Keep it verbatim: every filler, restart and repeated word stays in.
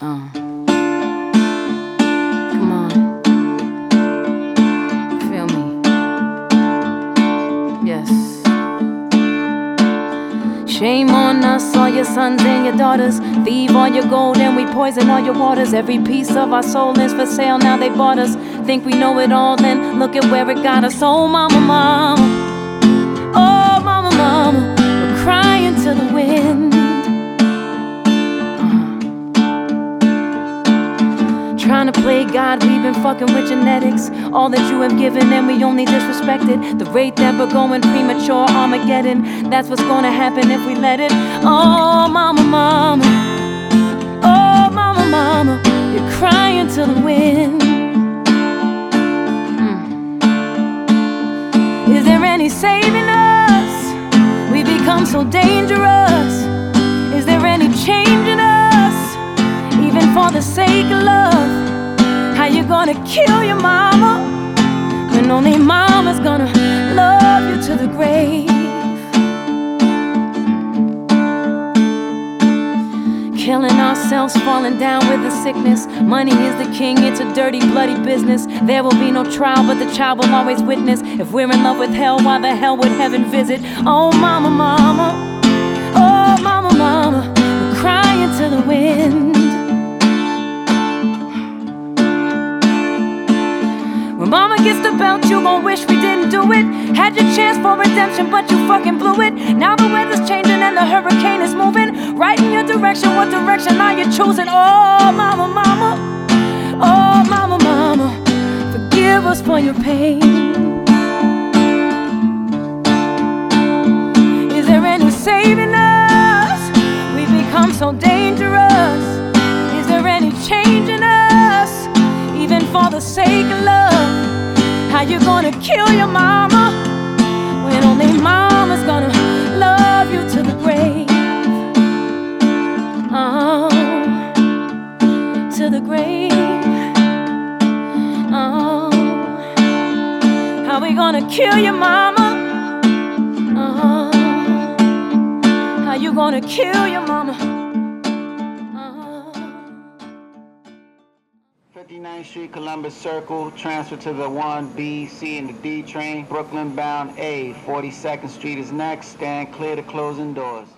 Uh, come on, feel me, yes. Shame on us, all your sons and your daughters. Thieve all your gold and we poison all your waters. Every piece of our soul is for sale, now they bought us. Think we know it all, then look at where it got us. Oh mama, mama, oh mama, mama, we're crying to the wind. Trying to play God, we've been fucking with genetics. All that you have given and we only disrespected. The rate that we're going, premature Armageddon. That's what's gonna happen if we let it. Oh mama, mama, oh mama, mama, you're crying to the wind. mm. Is there any saving us? We become so dangerous. Is there any changing us? Even for the sake of love. How you gonna kill your mama when only mama's gonna love you to the grave? Killing ourselves, falling down with the sickness. Money is the king, it's a dirty, bloody business. There will be no trial, but the child will always witness. If we're in love with hell, why the hell would heaven visit? Oh mama, mama, oh mama, mama, we're crying to the wind. When mama gets the belt, you gon' wish we didn't do it. Had your chance for redemption, but you fucking blew it. Now the weather's changing and the hurricane is moving right in your direction. What direction are you choosing? Oh mama, mama, oh mama, mama, forgive us for your pain. Is there any saving us? We become so dangerous. Is there any changing us? Even for the sake of love. How you gonna kill your mama when only mama's gonna love you to the grave? Oh, to the grave. Oh, how we gonna kill your mama? Oh, how you gonna kill your mama? fifty-ninth Street, Columbus Circle, transfer to the one B, C, and the D train. Brooklyn bound A, forty-second Street is next. Stand clear to closing doors.